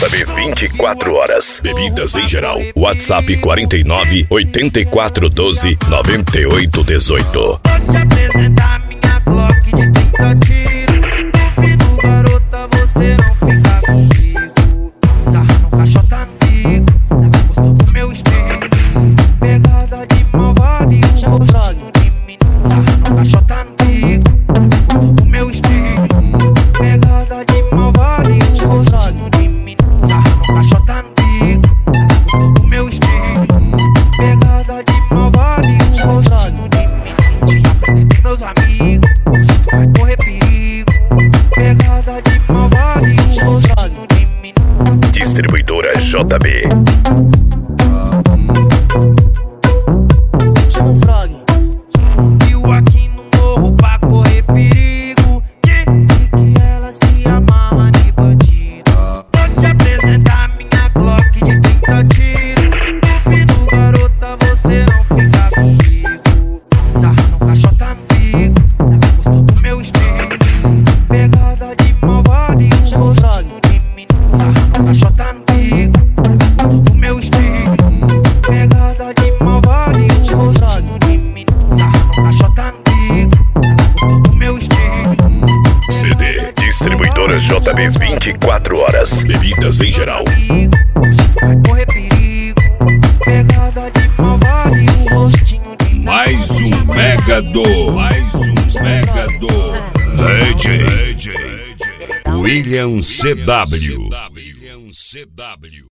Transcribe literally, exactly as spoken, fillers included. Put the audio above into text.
J B vinte e quatro horas. Bebidas em geral. WhatsApp quarenta e nove, oitenta e quatro, doze, noventa e oito, dezoito. Vou te apresentar minha Glock de trinta tiros. Duvido, garota, você não fica comigo. Sarra no caixota amigo, ela gostou do meu estilo. Pegada de malvado e um rostinho de menino. Sarra no caixota amigo, ela gostou do meu estilo. Pegada de malvado e um rostinho de menino. Sarra no caixota amigo, ela gostou do meu estilo. Pegada de malvado e um rostinho de menino. Te apresentei meus amigos, hoje tu vai correr perigo. Pegada de malvado e um rostinho de menino. Distribuidora J B. Chama o Frog. Viu aqui no morro pra correr perigo. Disse que ela se amarra de bandido. Vou te apresentar minha Glock de trinta tiros. Duvido, garota, você não fica comigo. Sarra no caixota amigo, ela gostou do meu estilo. Pegada de malvado e um rostinho de menino. Sarra no caixota amigo, ela gostou do meu estilo. Pegada de malvado e um rostinho de menino. Sarra no caixota amigo, ela gostou do meu estilo. C D. Distribuidora J B vinte e quatro horas. Bebidas em geral. Hoje tu vai correr perigo. Pegada de malvado e um rostinho de menino. Mais um mega do, mais um mega do D J William C W.